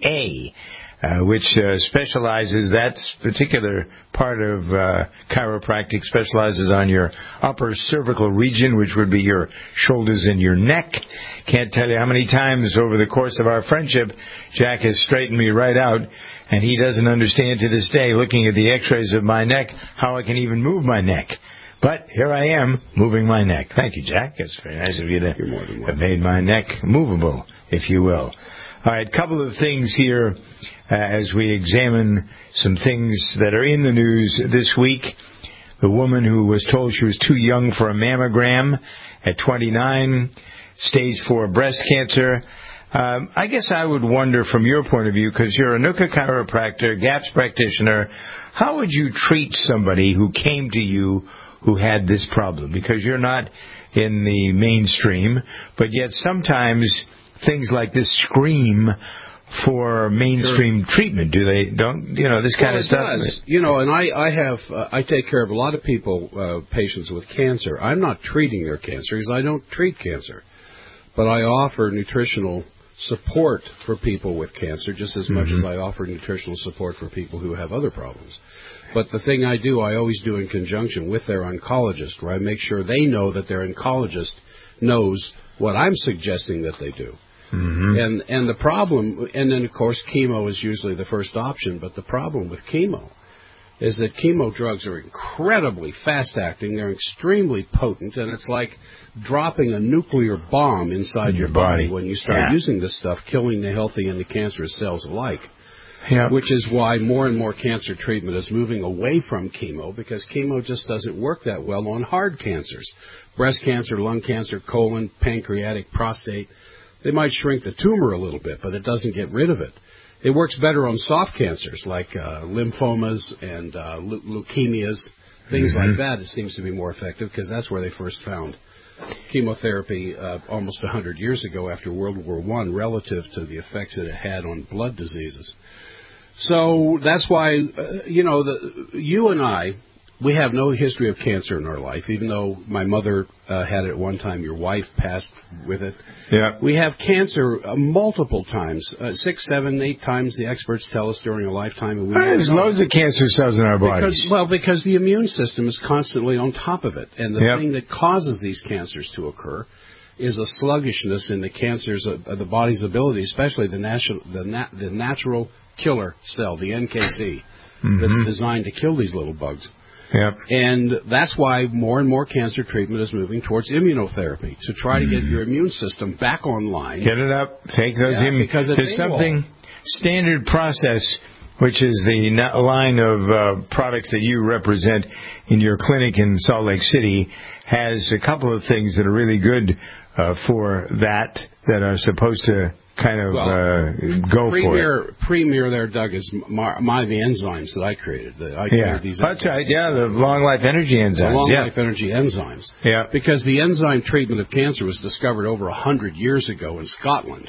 A, uh, which uh, specializes, that particular part of uh, chiropractic specializes on your upper cervical region, which would be your shoulders and your neck. Can't tell you how many times over the course of our friendship, Jack has straightened me right out. And he doesn't understand to this day, looking at the x-rays of my neck, how I can even move my neck. But here I am, moving my neck. Thank you, Jack. It's very nice of you to have made my neck movable, if you will. All right, couple of things here uh, as we examine some things that are in the news this week. The woman who was told she was too young for a mammogram at twenty-nine, stage four breast cancer. Um, I guess I would wonder from your point of view, because you're a Nooka chiropractor, GAPS practitioner, how would you treat somebody who came to you who had this problem? Because you're not in the mainstream, but yet sometimes things like this scream for mainstream sure. treatment. Do they? Don't you know this kind well, of stuff? Does. You know, and I, I have uh, I take care of a lot of people, uh, patients with cancer. I'm not treating their cancer because I don't treat cancer, but I offer nutritional support for people with cancer just as much mm-hmm. as I offer nutritional support for people who have other problems. But the thing I do, I always do in conjunction with their oncologist, where I make sure they know that their oncologist knows what I'm suggesting that they do. Mm-hmm. And and the problem, and then of course chemo is usually the first option, but the problem with chemo is that chemo drugs are incredibly fast-acting, they're extremely potent, and it's like dropping a nuclear bomb inside in your, your body. body when you start yeah. using this stuff, killing the healthy and the cancerous cells alike. Yeah. Which is why more and more cancer treatment is moving away from chemo, because chemo just doesn't work that well on hard cancers. Breast cancer, lung cancer, colon, pancreatic, prostate, they might shrink the tumor a little bit, but it doesn't get rid of it. It works better on soft cancers like uh, lymphomas and uh, leu- leukemias, things Mm-hmm. like that. It seems to be more effective because that's where they first found chemotherapy uh, almost one hundred years ago after World War One relative to the effects that it had on blood diseases. So that's why, uh, you know, the, you and I, we have no history of cancer in our life, even though my mother uh, had it at one time. Your wife passed with it. Yeah. We have cancer uh, multiple times, uh, six, seven, eight times the experts tell us during a lifetime. And we Well, there's loads of cancer cells in our bodies. Because, well, because the immune system is constantly on top of it. And the Yep. thing that causes these cancers to occur is a sluggishness in the cancers of, of the body's ability, especially the, natural the, nat- the natural killer cell, the N K C, Mm-hmm. that's designed to kill these little bugs. Yep. And that's why more and more cancer treatment is moving towards immunotherapy, to try to get your immune system back online. Get it up. Take those Yeah, in. because it's There's AWOL. something standard process, which is the na- line of uh, products that you represent in your clinic in Salt Lake City, has a couple of things that are really good uh, for that, that are supposed to kind of Well, uh, go premier, for it. Premier there, Doug, is my, my the enzymes that I created. The, I Yeah, created these that's right. Yeah, the long life energy enzymes. The long yeah. life energy enzymes. Yeah. Because the enzyme treatment of cancer was discovered over a hundred years ago in Scotland.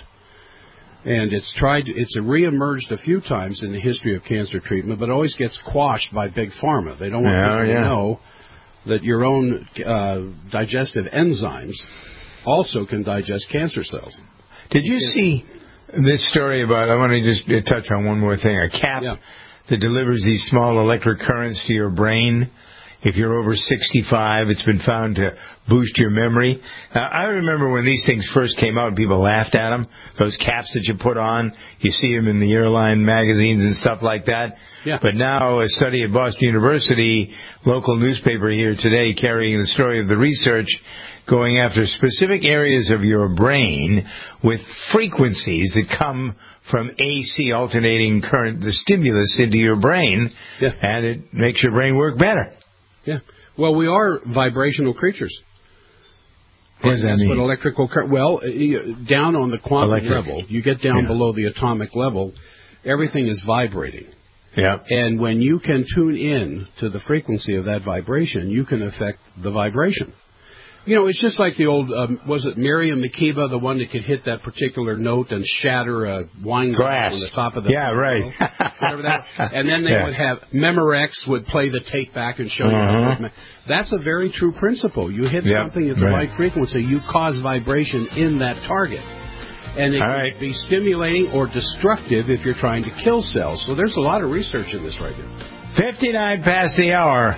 And it's tried, it's reemerged a few times in the history of cancer treatment, but always gets quashed by Big Pharma. They don't want Yeah, people yeah. to know that your own uh, digestive enzymes also can digest cancer cells. Did you see this story about, I want to just touch on one more thing, a cap that delivers these small electric currents to your brain? If you're over sixty-five, it's been found to boost your memory. Now, I remember when these things first came out, people laughed at them. Those caps that you put on, you see them in the airline magazines and stuff like that. Yeah. But now a study at Boston University, local newspaper here today, carrying the story of the research, going after specific areas of your brain with frequencies that come from A C, alternating current, the stimulus into your brain, yeah. and it makes your brain work better. Yeah. Well, we are vibrational creatures. What does that That's mean? what electrical current. Well, uh, you- down on the quantum Electric. level, you get down Yeah. below the atomic level, everything is vibrating. Yeah. And when you can tune in to the frequency of that vibration, you can affect the vibration. You know, it's just like the old, um, was it Miriam Makeba, the one that could hit that particular note and shatter a wine glass Glass. on the top of the Yeah, right. whatever that. And then they Yeah. would have Memorex would play the tape back and show Uh-huh. you. That's a very true principle. You hit Yep, something at the right. right frequency, you cause vibration in that target. And it All can right. be stimulating or destructive if you're trying to kill cells. So there's a lot of research in this right now. fifty-nine past the hour.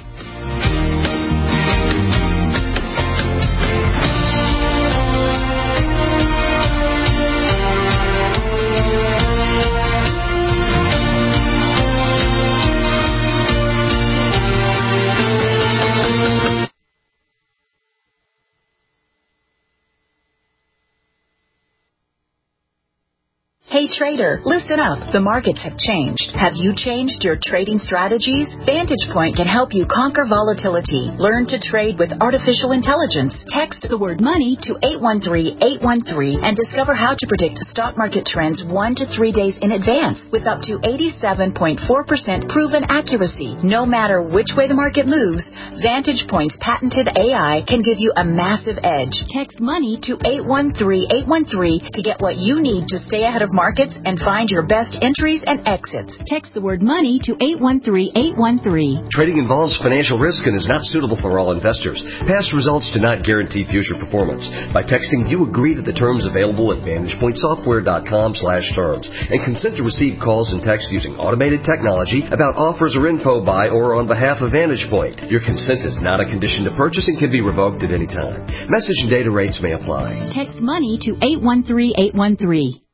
Hey trader, listen up. The markets have changed. Have you changed your trading strategies? Vantage Point can help you conquer volatility. Learn to trade with artificial intelligence. Text the word money to eight one three, eight one three and discover how to predict stock market trends one to three days in advance with up to eighty-seven point four percent proven accuracy. No matter which way the market moves, Vantage Point's patented A I can give you a massive edge. Text money to eight one three, eight one three to get what you need to stay ahead of markets and find your best entries and exits. Text the word money to eight one three, eight one three. Trading involves financial risk and is not suitable for all investors. Past results do not guarantee future performance. By texting, you agree to the terms available at vantage point software dot com slash terms and consent to receive calls and texts using automated technology about offers or info by or on behalf of Vantage Point. Your consent is not a condition to purchase and can be revoked at any time. Message and data rates may apply. Text money to eight one three, eight one three.